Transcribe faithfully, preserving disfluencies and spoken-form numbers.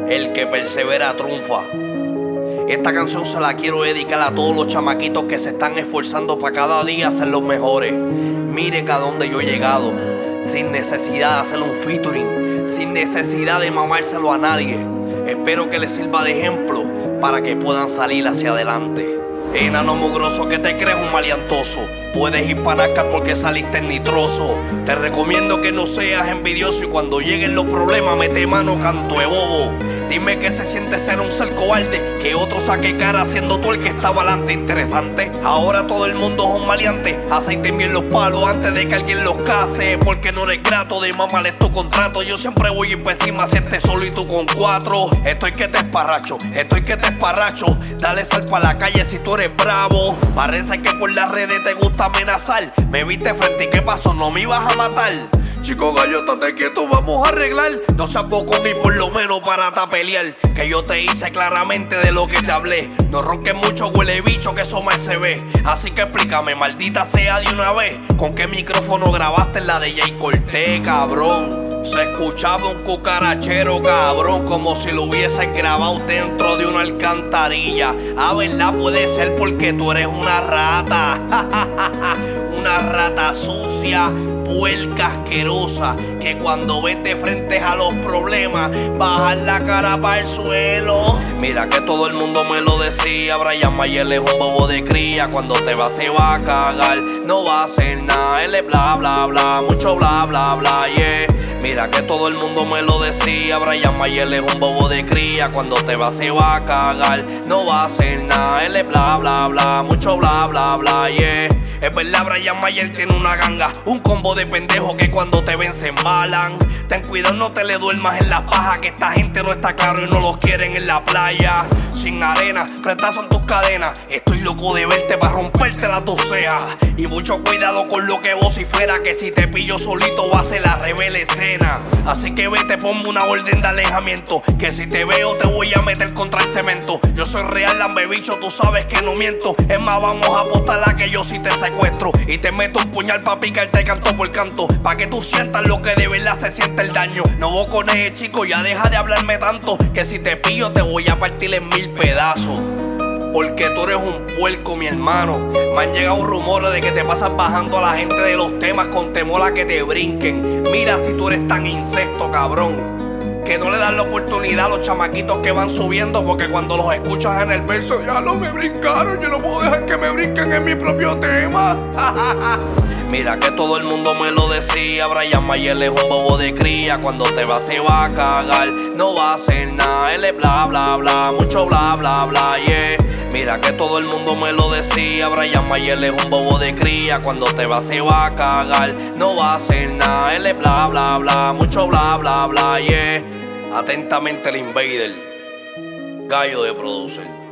El que persevera triunfa. Esta canción se la quiero dedicar a todos los chamaquitos que se están esforzando para cada día ser los mejores. Miren a dónde yo he llegado, sin necesidad de hacer un featuring, sin necesidad de mamárselo a nadie. Espero que les sirva de ejemplo para que puedan salir hacia adelante. Enano mugroso que te crees un maleantoso, puedes ir para Nascar porque saliste en nitroso. Te recomiendo que no seas envidioso y cuando lleguen los problemas mete mano, canto de bobo. Dime qué se siente ser un ser cobarde, que otro saque cara siendo tú el que estaba adelante. Interesante, ahora todo el mundo es un maleante. Aceiten bien los palos antes de que alguien los case, porque no eres grato de mamarles tu contrato. Yo siempre voy a ir por encima si estés solo y tú con cuatro. Estoy que te esparracho, estoy que te esparracho. Dale sal pa' la calle si tú eres bravo. Parece que por las redes te gusta amenazar. Me viste frente y ¿qué pasó? No me ibas a matar. Chico gallo, estate quieto, vamos a arreglar. No seas poco ni por lo menos para ta pelear, que yo te hice claramente de lo que te hablé. No ronques mucho, huele bicho, que eso mal se ve. Así que explícame, maldita sea de una vez, ¿con qué micrófono grabaste la de Jay Cortez, cabrón? Se escuchaba un cucarachero, cabrón, como si lo hubiese grabado dentro de una alcantarilla. A verdad puede ser porque tú eres una rata. Una rata sucia, puerca asquerosa, que cuando vete frente a los problemas bajar la cara para el suelo. Mira que todo el mundo me lo decía, Brian Mayer es un bobo de cría. Cuando te va se va a cagar, no va a hacer nada. Él es bla bla bla, mucho bla bla bla, yeah. Mira que todo el mundo me lo decía, Brian Mayer es un bobo de cría. Cuando te va se va a cagar, no va a hacer nada. Él es bla bla bla, mucho bla bla bla, yeah. Es verdad, Brian Mayer tiene una ganga, un combo de pendejos que cuando te ven se embalan. Ten cuidado, no te le duermas en la paja, que esta gente no está claro y no los quieren en la playa. Sin arena, prestas son tus cadenas. Estoy loco de verte para romperte las dos cejas. Y mucho cuidado con lo que vocifera, que si te pillo solito va a ser la rebelde escena. Así que vete, ponme una orden de alejamiento, que si te veo te voy a meter contra el cemento. Yo soy real, lambebicho, tú sabes que no miento. Es más, vamos a apostar a que yo sí te secuestro y te meto un puñal pa' picarte canto por canto, pa' que tú sientas lo que de verdad se siente el daño. No vos con ese chico, ya deja de hablarme tanto, que si te pillo te voy a partir en mil pedazos. Porque tú eres un puerco, mi hermano. Me han llegado rumores de que te pasas bajando a la gente de los temas con temor a que te brinquen. Mira si tú eres tan incesto, cabrón, que no le dan la oportunidad a los chamaquitos que van subiendo, porque cuando los escuchas en el verso ya no me brincaron. Yo no puedo dejar que me brinquen en mi propio tema. Mira que todo el mundo me lo decía, Brian Mayer es un bobo de cría. Cuando te va se va a cagar, no va a hacer nada. Él es bla bla bla, mucho bla bla bla, yeah. Mira que todo el mundo me lo decía, Brian Mayer es un bobo de cría. Cuando te va se va a cagar, no va a hacer nada. Él es bla bla bla, mucho bla bla bla, yeah. Atentamente el Invader, gallo de producer.